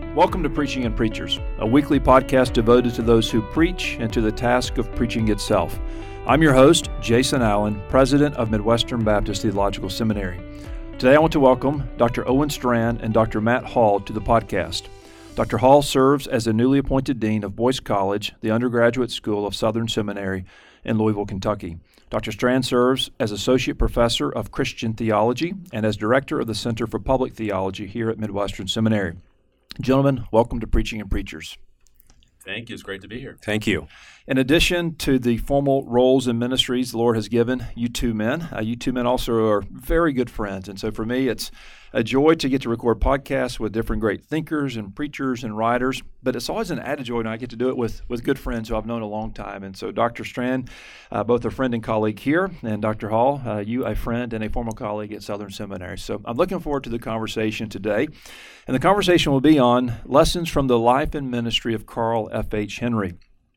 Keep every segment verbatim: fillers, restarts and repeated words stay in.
Welcome to Preaching and Preachers, a weekly podcast devoted to those who preach and to the task of preaching itself. I'm your host, Jason Allen, president of Midwestern Baptist Theological Seminary. Today I want to welcome Doctor Owen Strachan and Doctor Matt Hall to the podcast. Doctor Hall serves as the newly appointed dean of Boyce College, the undergraduate school of Southern Seminary in Louisville, Kentucky. Doctor Strachan serves as associate professor of Christian theology and as director of the Center for Public Theology here at Midwestern Seminary. Gentlemen, welcome to Preaching and Preachers. Thank you. It's great to be here. Thank you. In addition to the formal roles and ministries the Lord has given you two men, uh, you two men also are very good friends. And so for me, it's a joy to get to record podcasts with different great thinkers and preachers and writers. But it's always an added joy when I get to do it with, with good friends who I've known a long time. And so Doctor Strachan, uh, both a friend and colleague here, and Doctor Hall, uh, you a friend and a former colleague at Southern Seminary. So I'm looking forward to the conversation today. And the conversation will be on lessons from the life and ministry of Carl F H Henry.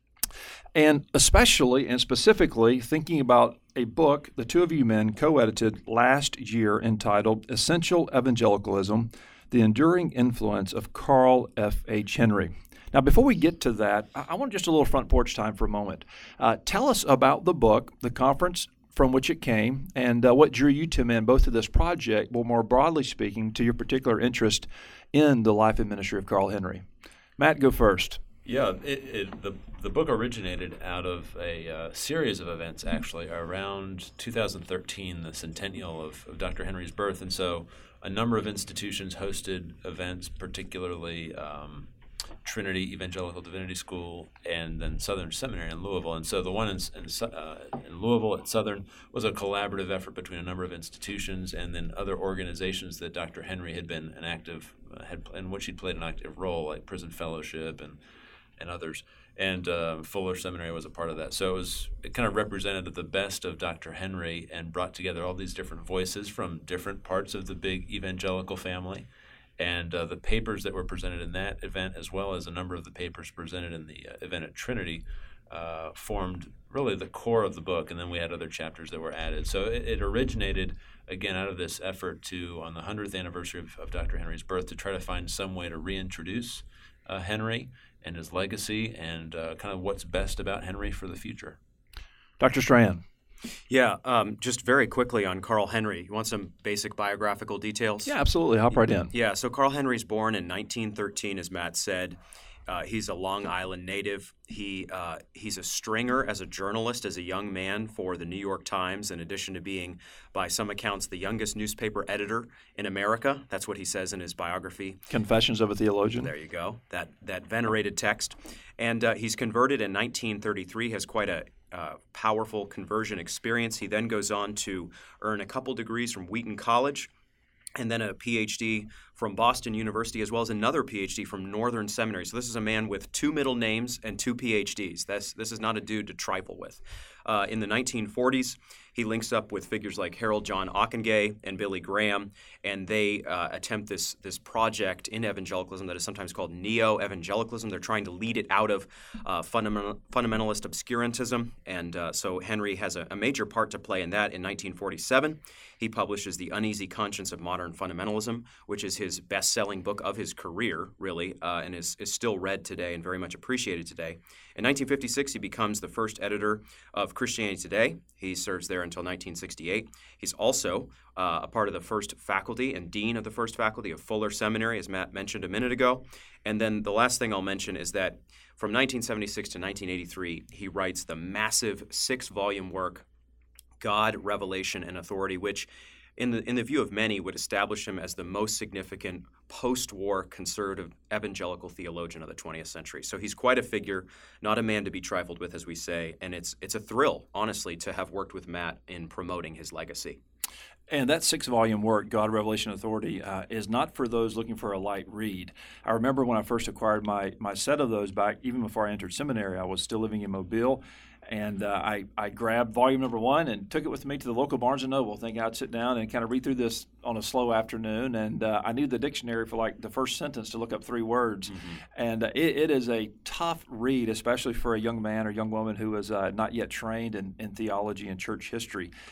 And especially and specifically thinking about a book the two of you men co-edited last year entitled Essential Evangelicalism, The Enduring Influence of Carl F H Henry. Now, before we get to that, I want just a little front porch time for a moment. Uh, tell us about the book, the conference from which it came, and uh, what drew you two men both to this project, but more broadly speaking, to your particular interest in the life and ministry of Carl Henry. Matt, go first. Yeah, it, it, the the book originated out of a uh, series of events, actually, around two thousand thirteen, the centennial of, of Doctor Henry's birth. And so a number of institutions hosted events, particularly um, Trinity Evangelical Divinity School and then Southern Seminary in Louisville. And so the one in, in, uh, in Louisville at Southern was a collaborative effort between a number of institutions and then other organizations that Doctor Henry had been an active, uh, had in which he'd played an active role, like Prison Fellowship and and others. And uh, Fuller Seminary was a part of that. So it was it kind of represented the best of Doctor Henry and brought together all these different voices from different parts of the big evangelical family. And uh, the papers that were presented in that event, as well as a number of the papers presented in the uh, event at Trinity, uh, formed really the core of the book. And then we had other chapters that were added. So it, it originated, again, out of this effort to, on the hundredth anniversary of, of Doctor Henry's birth, to try to find some way to reintroduce uh, Henry and his legacy and uh, kind of what's best about Henry for the future. Doctor Strachan. Yeah, um, just very quickly on Carl Henry. You want some basic biographical details? Yeah, absolutely. Hop right in. Yeah, so Carl Henry's born in nineteen thirteen, as Matt said. Uh, he's a Long Island native. He uh, he's a stringer as a journalist as a young man for the New York Times, in addition to being, by some accounts, the youngest newspaper editor in America. That's what he says in his biography. Confessions of a Theologian. There you go, that that venerated text. And uh, he's converted in nineteen thirty-three, has quite a uh, powerful conversion experience. He then goes on to earn a couple degrees from Wheaton College, and then a P H D from Boston University, as well as another P H D from Northern Seminary. So this is a man with two middle names and two P H Ds. That's, this is not a dude to trifle with. Uh, in the nineteen forties, he links up with figures like Harold John Ockenga and Billy Graham, and they uh, attempt this, this project in evangelicalism that is sometimes called neo-evangelicalism. They're trying to lead it out of uh, fundamental, fundamentalist obscurantism, and uh, so Henry has a, a major part to play in that. In nineteen forty-seven, he publishes The Uneasy Conscience of Modern Fundamentalism, which is his best-selling book of his career, really, uh, and is, is still read today and very much appreciated today. In nineteen fifty-six, he becomes the first editor of Christianity Today. He serves there until nineteen sixty-eight. He's also uh, a part of the first faculty and dean of the first faculty of Fuller Seminary, as Matt mentioned a minute ago. And then the last thing I'll mention is that from nineteen seventy-six to nineteen eighty-three, he writes the massive six-volume work, God, Revelation, and Authority, which in the in the view of many would establish him as the most significant post-war conservative evangelical theologian of the twentieth century. So he's quite a figure, not a man to be trifled with, as we say, and it's it's a thrill, honestly, to have worked with Matt in promoting his legacy. And that six-volume work, God, Revelation, Authority, uh, is not for those looking for a light read. I remember when I first acquired my my set of those back, even before I entered seminary, I was still living in Mobile, and uh, I, I grabbed volume number one and took it with me to the local Barnes and Noble, thinking I'd sit down and kind of read through this on a slow afternoon. And uh, I needed the dictionary for like the first sentence to look up three words. Mm-hmm. And uh, it, it is a tough read, especially for a young man or young woman who is uh, not yet trained in, in theology and church history.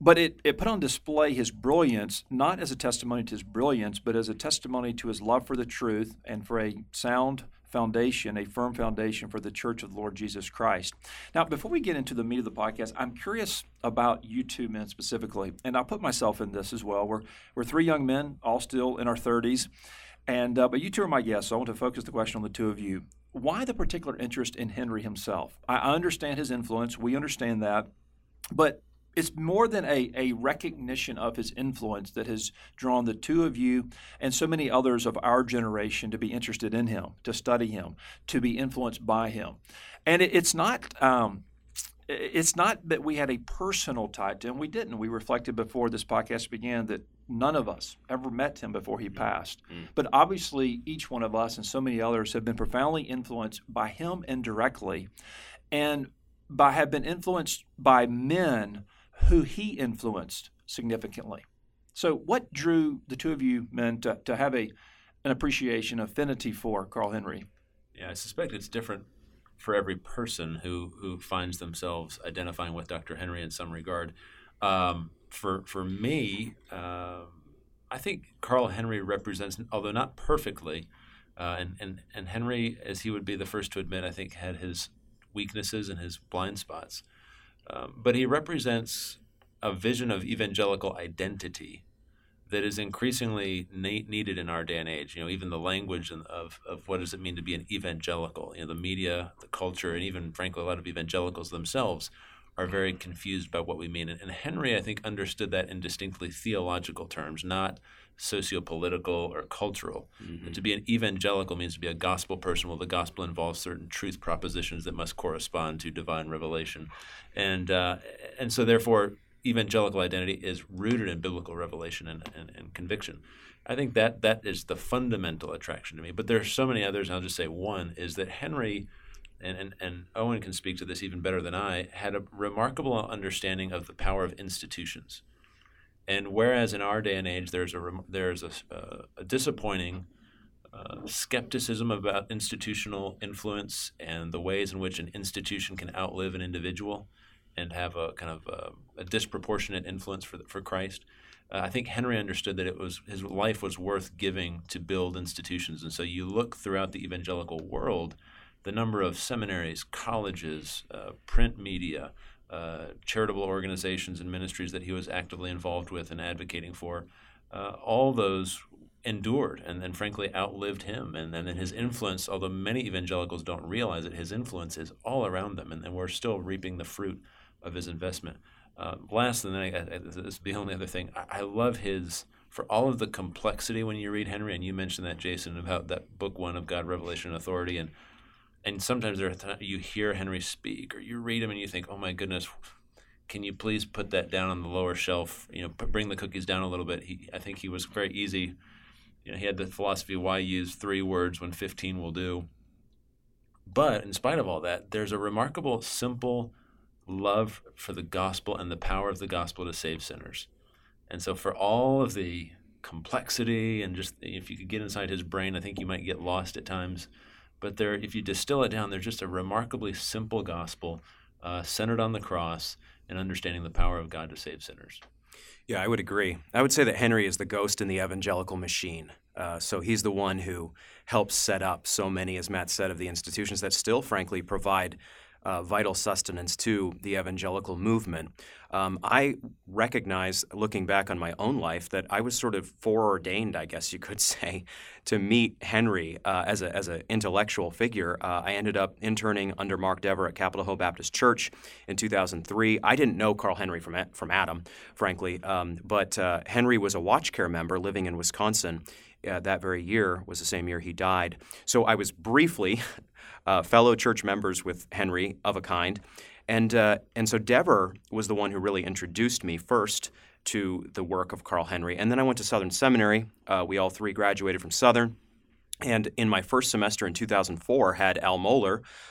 but it, it put on display his brilliance, not as a testimony to his brilliance, but as a testimony to his love for the truth and for a sound foundation, a firm foundation for the Church of the Lord Jesus Christ. Now, before we get into the meat of the podcast, I'm curious about you two men specifically, and I'll put myself in this as well. We're we're three young men, all still in our thirties, and uh, but you two are my guests, so I want to focus the question on the two of you. Why the particular interest in Henry himself? I, I understand his influence. We understand that, but it's more than a, a recognition of his influence that has drawn the two of you and so many others of our generation to be interested in him, to study him, to be influenced by him. And it, it's not um, it's not that we had a personal tie to him. We didn't. We reflected before this podcast began that none of us ever met him before he passed. Mm. But obviously, each one of us and so many others have been profoundly influenced by him indirectly, and by have been influenced by men who he influenced significantly. So what drew the two of you men to, to have a an appreciation, affinity for Carl Henry? Yeah, I suspect it's different for every person who, who finds themselves identifying with Doctor Henry in some regard. Um, for for me, uh, I think Carl Henry represents, although not perfectly, uh, and, and, and Henry, as he would be the first to admit, I think had his weaknesses and his blind spots. Um, but he represents a vision of evangelical identity that is increasingly na- needed in our day and age. You know, even the language of, of what does it mean to be an evangelical. You know, the media, the culture, and even, frankly, a lot of evangelicals themselves are very confused by what we mean. And, and Henry, I think, understood that in distinctly theological terms, not socio-political or cultural. Mm-hmm. To be an evangelical means to be a gospel person. Well, the gospel involves certain truth propositions that must correspond to divine revelation. And uh, and so therefore, evangelical identity is rooted in biblical revelation and, and, and conviction. I think that that is the fundamental attraction to me. But there are so many others, and I'll just say one, is that Henry, and, and, and Owen can speak to this even better than I, had a remarkable understanding of the power of institutions. And whereas in our day and age there's a there's a, uh, a disappointing uh, skepticism about institutional influence and the ways in which an institution can outlive an individual and have a kind of a, a disproportionate influence for the, for Christ, uh, I think Henry understood that it was his life was worth giving to build institutions. And so you look throughout the evangelical world, the number of seminaries, colleges, uh, print media, Uh, charitable organizations and ministries that he was actively involved with and advocating for, uh, all those endured and, and frankly outlived him. And then his influence, although many evangelicals don't realize it, his influence is all around them, and, and we're still reaping the fruit of his investment. Uh, last, and then I, I, this is the only other thing, I, I love his, for all of the complexity when you read Henry, and you mentioned that, Jason, about that book one of God, Revelation, and Authority, and And sometimes there are th- you hear Henry speak, or you read him and you think, "Oh my goodness, can you please put that down on the lower shelf? You know, p- bring the cookies down a little bit." He, I think he was very easy. You know, he had the philosophy: why use three words when fifteen will do? But in spite of all that, there's a remarkable, simple love for the gospel and the power of the gospel to save sinners. And so, for all of the complexity and just if you could get inside his brain, I think you might get lost at times. But there, if you distill it down, there's just a remarkably simple gospel uh, centered on the cross and understanding the power of God to save sinners. Yeah, I would agree. I would say that Henry is the ghost in the evangelical machine. Uh, so he's the one who helps set up so many, as Matt said, of the institutions that still, frankly, provide uh, vital sustenance to the evangelical movement. Um, I recognize, looking back on my own life, that I was sort of foreordained, I guess you could say, to meet Henry uh, as a as an intellectual figure. Uh, I ended up interning under Mark Dever at Capitol Hill Baptist Church in two thousand three. I didn't know Carl Henry from from Adam, frankly, um, but uh, Henry was a watch care member living in Wisconsin. Uh, that very year was the same year he died. So I was briefly uh, fellow church members with Henry of a kind. And uh, and so Dever was the one who really introduced me first to the work of Carl Henry. And then I went to Southern Seminary. Uh, we all three graduated from Southern. And in my first semester in two thousand four, had Al Mohler,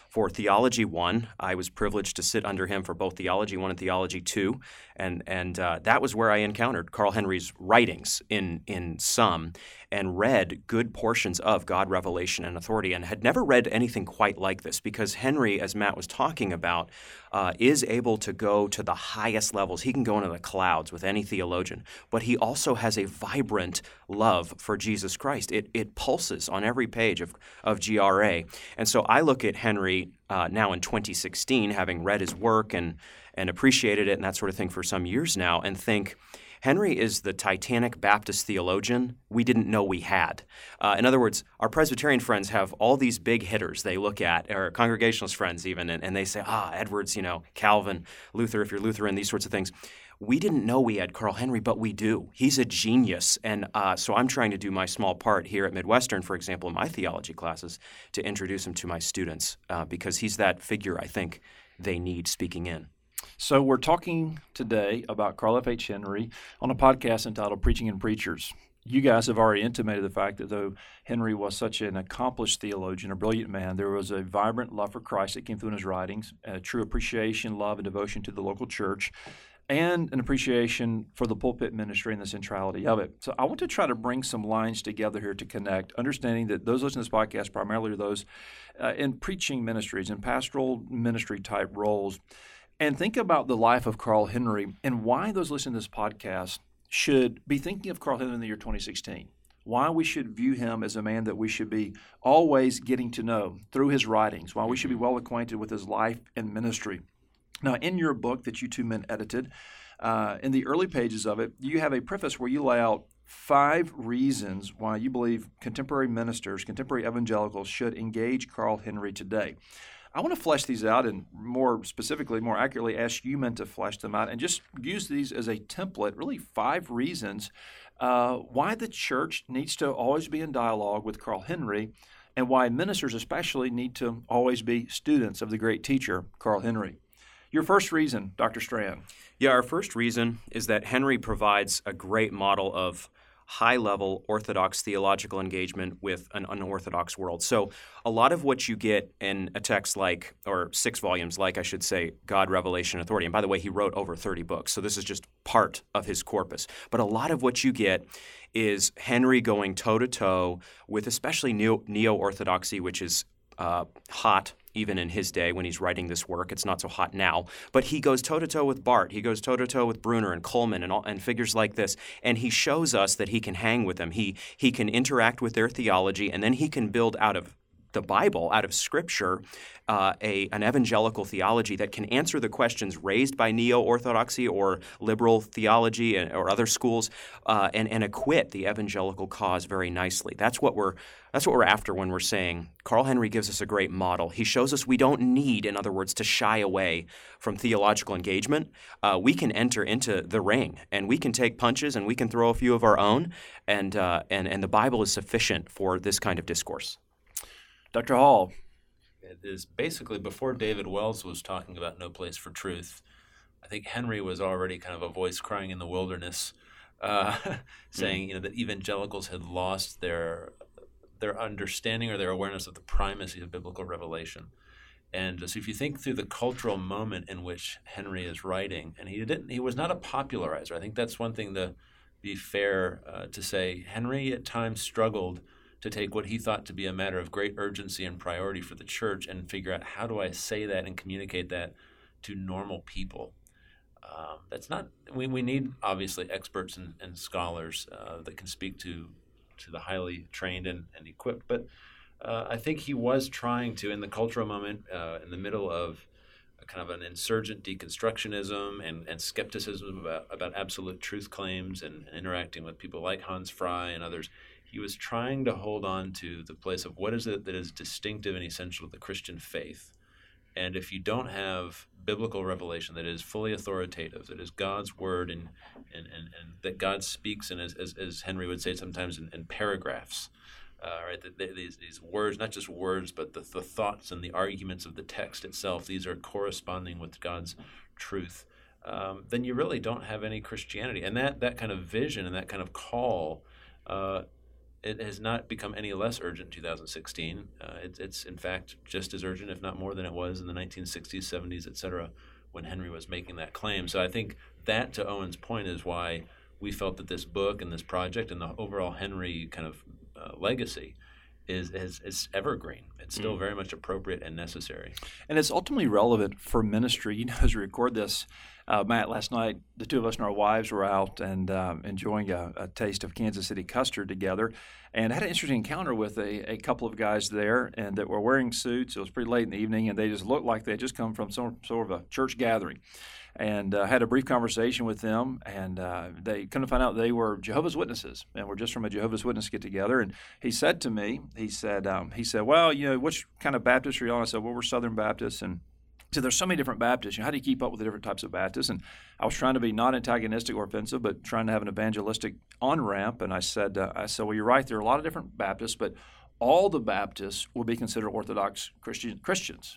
for Theology One. I was privileged to sit under him for both Theology One and Theology Two, and and uh, that was where I encountered Carl Henry's writings in in some, and read good portions of God, Revelation, and Authority, and had never read anything quite like this, because Henry, as Matt was talking about, uh, is able to go to the highest levels. He can go into the clouds with any theologian, but he also has a vibrant love for Jesus Christ. It it pulses on every page of, of G R A. And so I look at Henry uh, now in twenty sixteen, having read his work and, and appreciated it and that sort of thing for some years now, and think, Henry is the Titanic Baptist theologian we didn't know we had. Uh, in other words, our Presbyterian friends have all these big hitters they look at, or Congregationalist friends even, and, and they say, ah, Edwards, you know, Calvin, Luther, if you're Lutheran, these sorts of things. We didn't know we had Carl Henry, but we do. He's a genius. And uh, so I'm trying to do my small part here at Midwestern, for example, in my theology classes, to introduce him to my students uh, because he's that figure I think they need speaking in. So we're talking today about Carl F H. Henry on a podcast entitled Preaching and Preachers. You guys have already intimated the fact that though Henry was such an accomplished theologian, a brilliant man, there was a vibrant love for Christ that came through in his writings, a true appreciation, love, and devotion to the local church, and an appreciation for the pulpit ministry and the centrality of it. So I want to try to bring some lines together here to connect, understanding that those listening to this podcast primarily are those uh, in preaching ministries and pastoral ministry type roles. And think about the life of Carl Henry and why those listening to this podcast should be thinking of Carl Henry in the year twenty sixteen. Why we should view him as a man that we should be always getting to know through his writings, why we should be well acquainted with his life and ministry. Now, in your book that you two men edited, uh, in the early pages of it, you have a preface where you lay out five reasons why you believe contemporary ministers, contemporary evangelicals should engage Carl Henry today. I want to flesh these out and more specifically, more accurately ask you men to flesh them out and just use these as a template, really five reasons uh, why the church needs to always be in dialogue with Carl Henry and why ministers especially need to always be students of the great teacher, Carl Henry. Your first reason, Doctor Strand. Yeah, our first reason is that Henry provides a great model of high-level orthodox theological engagement with an unorthodox world. So a lot of what you get in a text like, or six volumes like, I should say, God, Revelation, Authority. And by the way, he wrote over thirty books, so this is just part of his corpus. But a lot of what you get is Henry going toe-to-toe with especially neo- neo-orthodoxy, which is uh, hot even in his day when he's writing this work. It's not so hot now. But he goes toe-to-toe with Barth. He goes toe-to-toe with Bruner and Coleman and, all, and figures like this. And he shows us that he can hang with them. He, he can interact with their theology, and then he can build out of the Bible, out of Scripture, uh, a an evangelical theology that can answer the questions raised by neo-orthodoxy or liberal theology and, or other schools, uh, and and acquit the evangelical cause very nicely. That's what we're that's what we're after when we're saying Carl Henry gives us a great model. He shows us we don't need, in other words, to shy away from theological engagement. Uh, we can enter into the ring, and we can take punches, and we can throw a few of our own, and uh, and and the Bible is sufficient for this kind of discourse. Doctor Hall. It is basically before David Wells was talking about No Place for Truth. I think Henry was already kind of a voice crying in the wilderness, uh, saying you know that evangelicals had lost their their understanding or their awareness of the primacy of biblical revelation. And so if you think through the cultural moment in which Henry is writing, and he didn't, he was not a popularizer. I think that's one thing to be fair uh, to say. Henry at times struggled to take what he thought to be a matter of great urgency and priority for the church and figure out how do I say that and communicate that to normal people. Um, that's not we, we need obviously experts and, and scholars uh, that can speak to to the highly trained and, and equipped, but uh, I think he was trying to, in the cultural moment, uh, in the middle of a kind of an insurgent deconstructionism and, and skepticism about, about absolute truth claims and, and interacting with people like Hans Frey and others, he was trying to hold on to the place of what is it that is distinctive and essential to the Christian faith. And if you don't have biblical revelation that is fully authoritative, that is God's word and and, and, and that God speaks in, as, as, as Henry would say sometimes, in, in paragraphs, uh, right? That they, these, these words, not just words, but the, the thoughts and the arguments of the text itself, these are corresponding with God's truth. Um, then you really don't have any Christianity. And that, that kind of vision and that kind of call uh, it has not become any less urgent in two thousand sixteen. Uh, it, it's, in fact, just as urgent, if not more than it was in the nineteen sixties, seventies, et cetera, when Henry was making that claim. So I think that, to Owen's point, is why we felt that this book and this project and the overall Henry kind of uh, legacy is, is is evergreen. It's still mm. very much appropriate and necessary. And it's ultimately relevant for ministry. You know, as we record this, uh, Matt, last night, the two of us and our wives were out and um, enjoying a, a taste of Kansas City custard together, and had an interesting encounter with a, a couple of guys there and that were wearing suits. It was pretty late in the evening, and they just looked like they had just come from some sort of a church gathering. And uh, had a brief conversation with them, and uh, they couldn't find out they were Jehovah's Witnesses, and we're just from a Jehovah's Witness get together. And he said to me, he said, um, he said, well, you know, which kind of Baptist are you on? I said, well, we're Southern Baptists, and he said, there's so many different Baptists. You know, how do you keep up with the different types of Baptists? And I was trying to be not antagonistic or offensive, but trying to have an evangelistic on ramp. And I said, uh, I said, well, you're right. There are a lot of different Baptists, but all the Baptists will be considered Orthodox Christian, Christians.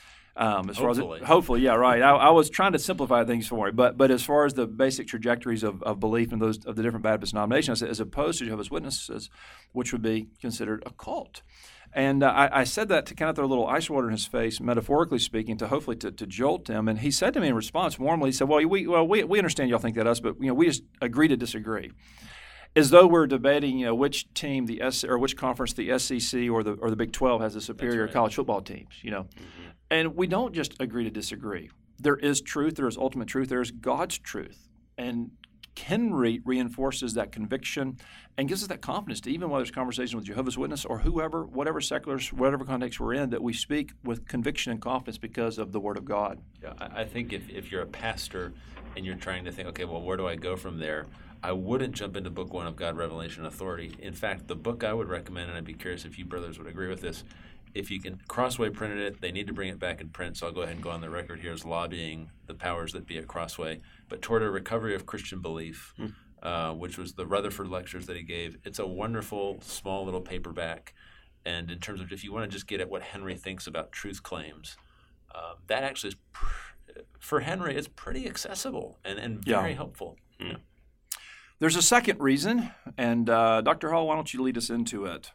Um, as hopefully. far as it, hopefully, yeah, right. I, I was trying to simplify things for you, but but as far as the basic trajectories of, of belief in those of the different Baptist denominations, as opposed to Jehovah's Witnesses, which would be considered a cult. And uh, I, I said that to kind of throw a little ice water in his face, metaphorically speaking, to hopefully to, to jolt him. And he said to me in response, warmly, he said, "Well, we well we we understand y'all think that us, but you know we just agree to disagree." As though we're debating, you know, which team the S or which conference the S E C or the or the Big twelve has the superior right. college football teams, you know. Mm-hmm. And we don't just agree to disagree. There is truth. There is ultimate truth. There is God's truth. And Henry reinforces that conviction and gives us that confidence to, even whether it's conversation with Jehovah's Witness or whoever, whatever secular, whatever context we're in, that we speak with conviction and confidence because of the Word of God. Yeah, I think if, if you're a pastor and you're trying to think, okay, well, where do I go from there? I wouldn't jump into book one of God, Revelation, and Authority. In fact, the book I would recommend, and I'd be curious if you brothers would agree with this, if you can, Crossway printed it. They need to bring it back in print, so I'll go ahead and go on the record here as lobbying the powers that be at Crossway. But Toward a Recovery of Christian Belief, hmm. uh, which was the Rutherford lectures that he gave, it's a wonderful, small little paperback. And in terms of if you want to just get at what Henry thinks about truth claims, uh, that actually is, pr- for Henry, it's pretty accessible and, and very yeah. helpful. Hmm. Yeah. There's a second reason, and uh, Doctor Hall, why don't you lead us into it?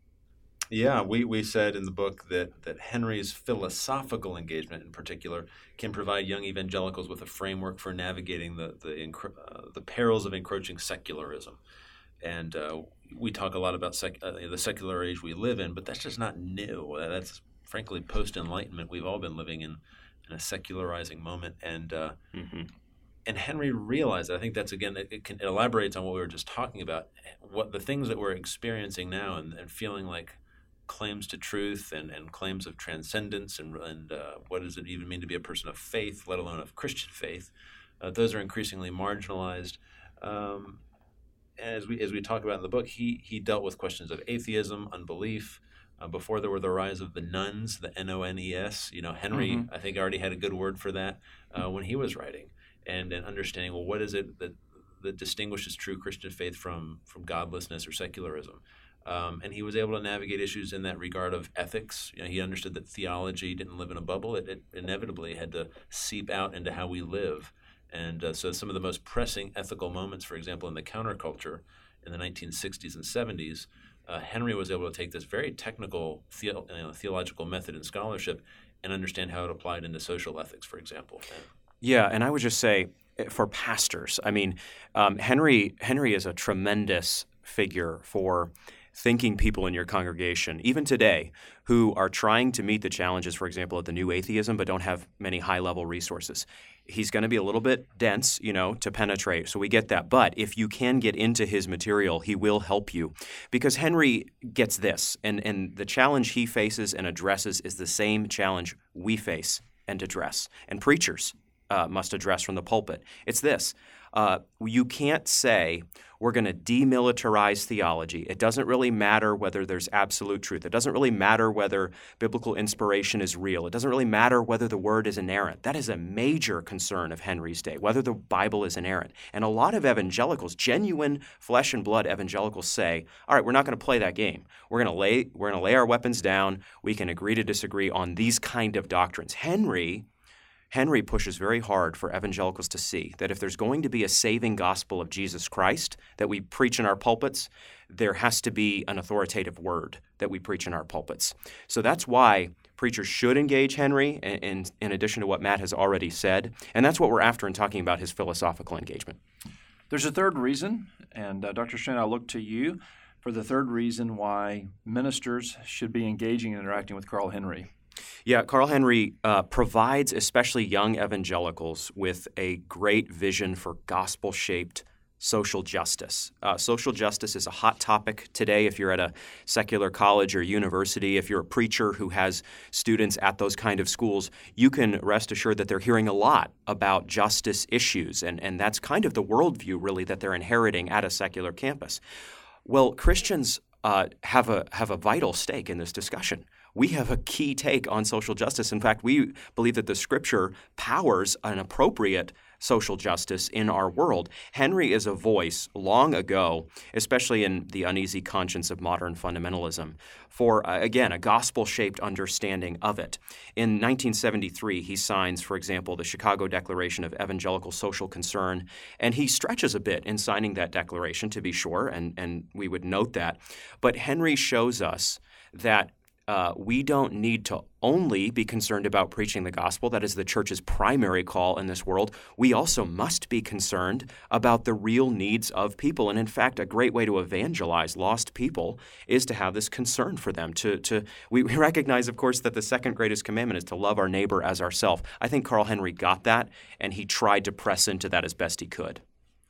Yeah, we, we said in the book that, that Henry's philosophical engagement in particular can provide young evangelicals with a framework for navigating the the, uh, the perils of encroaching secularism. And uh, we talk a lot about sec- uh, the secular age we live in, but that's just not new. That's, frankly, post-Enlightenment. We've all been living in, in a secularizing moment. And uh, mm-hmm. and Henry realized that. I think that's, again, it, it, can, it elaborates on what we were just talking about, what the things that we're experiencing now and, and feeling like claims to truth and, and claims of transcendence and, and uh, what does it even mean to be a person of faith, let alone of Christian faith. Uh, those are increasingly marginalized. Um, as we as we talk about in the book, he he dealt with questions of atheism, unbelief. Uh, before there were the rise of the nones, the N O N E S. You know, Henry, mm-hmm. I think, already had a good word for that uh, when he was writing, and and understanding, well, what is it that that distinguishes true Christian faith from from godlessness or secularism? Um, and he was able to navigate issues in that regard of ethics. You know, he understood that theology didn't live in a bubble. It, it inevitably had to seep out into how we live. And uh, so some of the most pressing ethical moments, for example, in the counterculture in the nineteen sixties and seventies, uh, Henry was able to take this very technical the, you know, theological method and scholarship and understand how it applied into social ethics, for example. Yeah, and I would just say for pastors, I mean, um, Henry Henry is a tremendous figure for thinking people in your congregation, even today, who are trying to meet the challenges, for example, of the new atheism, but don't have many high-level resources. He's going to be a little bit dense, you know, to penetrate, so we get that. But if you can get into his material, he will help you. Because Henry gets this, and, and the challenge he faces and addresses is the same challenge we face and address, and preachers uh, must address from the pulpit. It's this. Uh, you can't say we're going to demilitarize theology. It doesn't really matter whether there's absolute truth. It doesn't really matter whether biblical inspiration is real. It doesn't really matter whether the word is inerrant. That is a major concern of Henry's day, whether the Bible is inerrant. And a lot of evangelicals, genuine flesh and blood evangelicals say, all right, we're not going to play that game. We're going to lay we're going to lay our weapons down. We can agree to disagree on these kind of doctrines. Henry Henry pushes very hard for evangelicals to see that if there's going to be a saving gospel of Jesus Christ that we preach in our pulpits, there has to be an authoritative word that we preach in our pulpits. So that's why preachers should engage Henry, in, in, in addition to what Matt has already said. And that's what we're after in talking about his philosophical engagement. There's a third reason, and uh, Doctor Strand, I look to you for the third reason why ministers should be engaging and interacting with Carl Henry. Yeah, Carl Henry uh, provides especially young evangelicals with a great vision for gospel-shaped social justice. Uh, social justice is a hot topic today if you're at a secular college or university. If you're a preacher who has students at those kind of schools, you can rest assured that they're hearing a lot about justice issues, and, and that's kind of the worldview, really, that they're inheriting at a secular campus. Well, Christians uh, have a have a vital stake in this discussion. We have a key take on social justice. In fact, we believe that the Scripture powers an appropriate social justice in our world. Henry is a voice long ago, especially in the uneasy conscience of modern fundamentalism, for, uh, again, a gospel-shaped understanding of it. In nineteen seventy-three, he signs, for example, the Chicago Declaration of Evangelical Social Concern, and he stretches a bit in signing that declaration, to be sure, and, and we would note that. But Henry shows us that Uh, we don't need to only be concerned about preaching the gospel. That is the church's primary call in this world. We also must be concerned about the real needs of people. And in fact, a great way to evangelize lost people is to have this concern for them. To, to we, we recognize, of course, that the second greatest commandment is to love our neighbor as ourselves. I think Carl Henry got that, and he tried to press into that as best he could.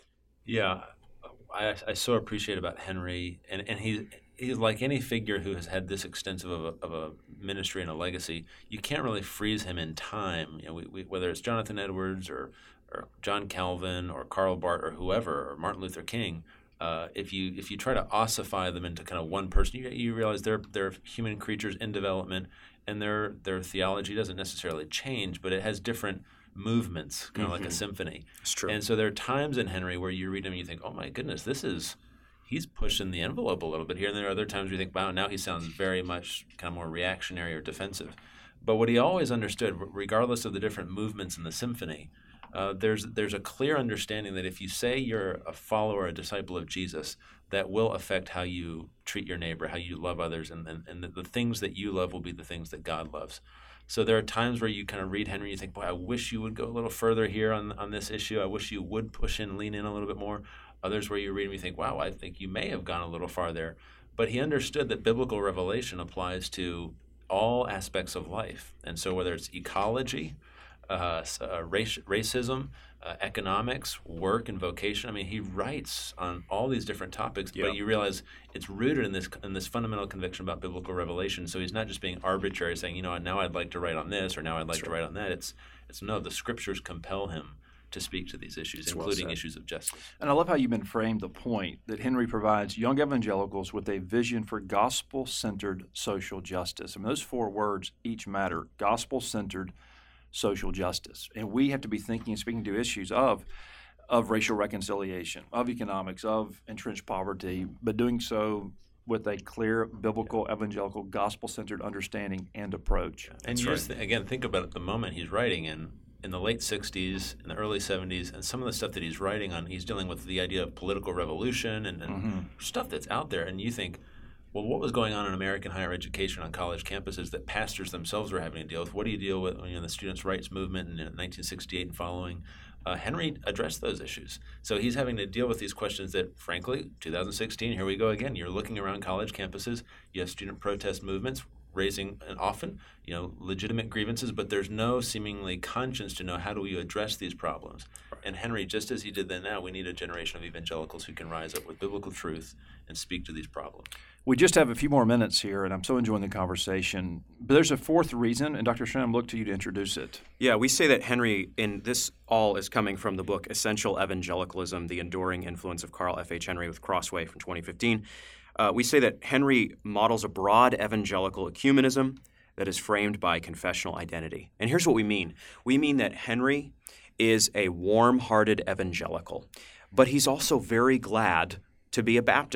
Yeah, I, I so appreciate about Henry, and, and he he's like any figure who has had this extensive of a, of a ministry and a legacy. You can't really freeze him in time. You know, we, we, whether it's Jonathan Edwards or, or John Calvin or Karl Barth or whoever, or Martin Luther King, uh, if you if you try to ossify them into kind of one person, you, you realize they're they're human creatures in development, and their their theology doesn't necessarily change, but it has different movements, kind of mm-hmm. like a symphony. It's true. And so there are times in Henry where you read him and you think, oh my goodness, this is he's pushing the envelope a little bit here. And there are other times where you think, wow, now he sounds very much kind of more reactionary or defensive. But what he always understood, regardless of the different movements in the symphony, uh, there's there's a clear understanding that if you say you're a follower, a disciple of Jesus, that will affect how you treat your neighbor, how you love others, and, and, and the, the things that you love will be the things that God loves. So there are times where you kind of read Henry and you think, boy, I wish you would go a little further here on on this issue. I wish you would push in, lean in a little bit more. Others where you read him, you think, wow, I think you may have gone a little far there. But he understood that biblical revelation applies to all aspects of life. And so whether it's ecology, uh, uh, race, racism, uh, economics, work, and vocation, I mean, he writes on all these different topics, yeah. But you realize it's rooted in this in this fundamental conviction about biblical revelation. So he's not just being arbitrary, saying, you know, now I'd like to write on this, or now I'd like That's to right. write on that. It's it's no, the scriptures compel him to speak to these issues, That's including well issues of justice. And I love how you've been framed the point that Henry provides young evangelicals with a vision for gospel-centered social justice. I mean, those four words each matter: gospel-centered social justice. And we have to be thinking and speaking to issues of of racial reconciliation, of economics, of entrenched poverty, but doing so with a clear biblical, evangelical, gospel-centered understanding and approach. And That's you right. just, th- again, think about it, the moment he's writing in, in the late sixties, in the early seventies, and some of the stuff that he's writing on, he's dealing with the idea of political revolution and, and mm-hmm. stuff that's out there. And you think, well, what was going on in American higher education on college campuses that pastors themselves were having to deal with? What do you deal with you know, the students' rights movement in nineteen sixty-eight and following? Uh, Henry addressed those issues. So he's having to deal with these questions that, frankly, two thousand sixteen, here we go again. You're looking around college campuses. You have student protest movements raising, and often, you know, legitimate grievances, but there's no seemingly conscience to know how do we address these problems. Right. And Henry, just as he did then now, we need a generation of evangelicals who can rise up with biblical truth and speak to these problems. We just have a few more minutes here, and I'm so enjoying the conversation. But there's a fourth reason, and Doctor Strand, look to you to introduce it. Yeah, we say that Henry, and this all is coming from the book Essential Evangelicalism, The Enduring Influence of Carl F H. Henry with Crossway from twenty fifteen. Uh, we say that Henry models a broad evangelical ecumenism that is framed by confessional identity. And here's what we mean. We mean that Henry is a warm-hearted evangelical, but he's also very glad to be a Baptist.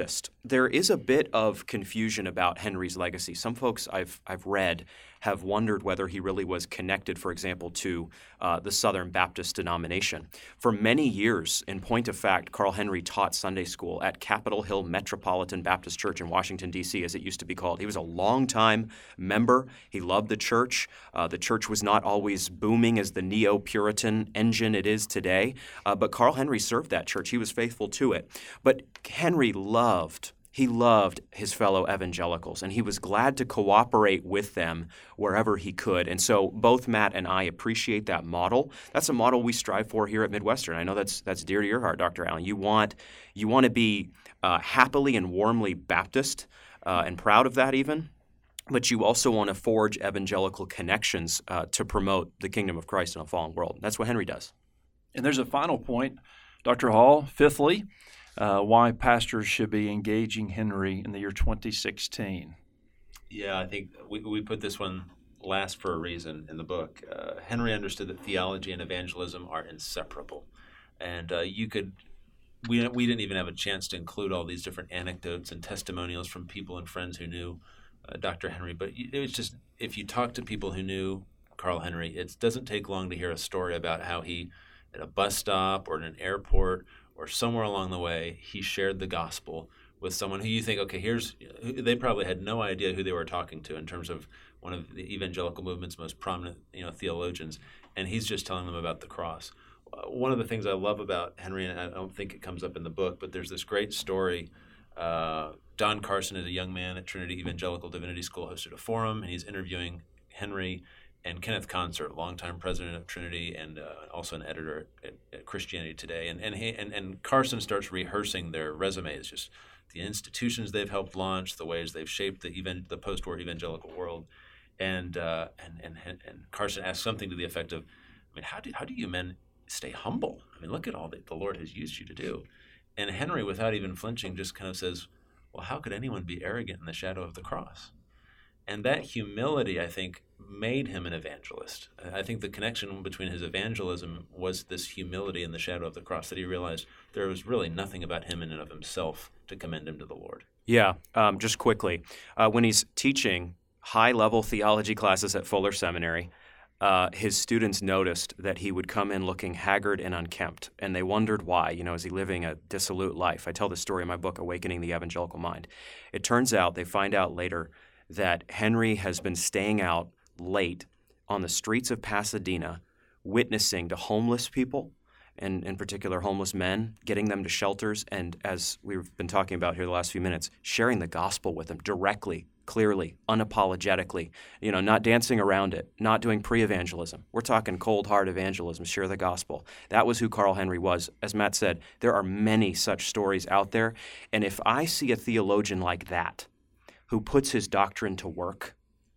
there is a bit of confusion about Henry's legacy. Some folks I've I've read have wondered whether he really was connected, for example, to uh, the Southern Baptist denomination. For many years, in point of fact, Carl Henry taught Sunday school at Capitol Hill Metropolitan Baptist Church in Washington, D C, as it used to be called. He was a longtime member. He loved the church. Uh, the church was not always booming as the neo-Puritan engine it is today, uh, but Carl Henry served that church. He was faithful to it. But Henry loved He loved his fellow evangelicals, and he was glad to cooperate with them wherever he could. And so both Matt and I appreciate that model. That's a model we strive for here at Midwestern. I know that's that's dear to your heart, Doctor Allen. You want you want to be uh, happily and warmly Baptist uh, and proud of that even, but you also want to forge evangelical connections uh, to promote the kingdom of Christ in a fallen world. That's what Henry does. And there's a final point, Doctor Hall. Fifthly, Uh, why pastors should be engaging Henry in the year twenty sixteen. Yeah, I think we, we put this one last for a reason in the book. Uh, Henry understood that theology and evangelism are inseparable. And uh, you could, we, we didn't even have a chance to include all these different anecdotes and testimonials from people and friends who knew uh, Doctor Henry. But it was just, if you talk to people who knew Carl Henry, it doesn't take long to hear a story about how he, at a bus stop or in an airport or somewhere along the way, he shared the gospel with someone who you think, okay, here's, they probably had no idea who they were talking to in terms of one of the evangelical movement's most prominent, you know, theologians, and he's just telling them about the cross. Uh, one of the things I love about Henry, and I don't think it comes up in the book, but there's this great story. Uh, Don Carson is a young man at Trinity Evangelical Divinity School, hosted a forum, and he's interviewing Henry. And Kenneth Concert, longtime president of Trinity and uh, also an editor at, at Christianity Today. And and, he, and and Carson starts rehearsing their resumes, just the institutions they've helped launch, the ways they've shaped the even, the post-war evangelical world. And, uh, and and and Carson asks something to the effect of, I mean, how do how do you men stay humble? I mean, look at all that the Lord has used you to do. And Henry, without even flinching, just kind of says, well, how could anyone be arrogant in the shadow of the cross? And that humility, I think, made him an evangelist. I think the connection between his evangelism was this humility in the shadow of the cross, that he realized there was really nothing about him in and of himself to commend him to the Lord. Yeah, um, just quickly, uh, when he's teaching high-level theology classes at Fuller Seminary, uh, his students noticed that he would come in looking haggard and unkempt, and they wondered why. You know, is he living a dissolute life? I tell this story in my book, Awakening the Evangelical Mind. It turns out, they find out later, that Henry has been staying out late on the streets of Pasadena, witnessing to homeless people, and in particular homeless men, getting them to shelters, and as we've been talking about here the last few minutes, sharing the gospel with them directly, clearly, unapologetically, you know, not dancing around it, not doing pre-evangelism. We're talking cold hard evangelism, share the gospel. That was who Carl Henry was. As Matt said, there are many such stories out there, and if I see a theologian like that, who puts his doctrine to work,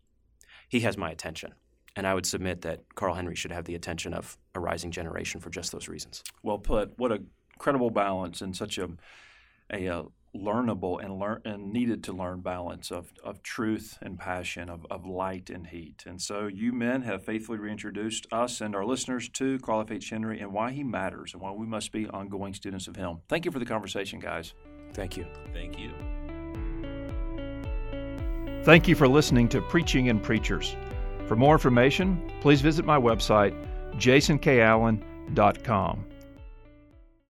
he has my attention. And I would submit that Carl Henry should have the attention of a rising generation for just those reasons. Well put. What a incredible balance and such a, a, a learnable and learn and needed to learn balance of, of truth and passion, of, of light and heat. And so you men have faithfully reintroduced us and our listeners to Carl F H Henry and why he matters and why we must be ongoing students of him. Thank you for the conversation, guys. Thank you. Thank you. Thank you for listening to Preaching and Preachers. For more information, please visit my website, jason k allen dot com.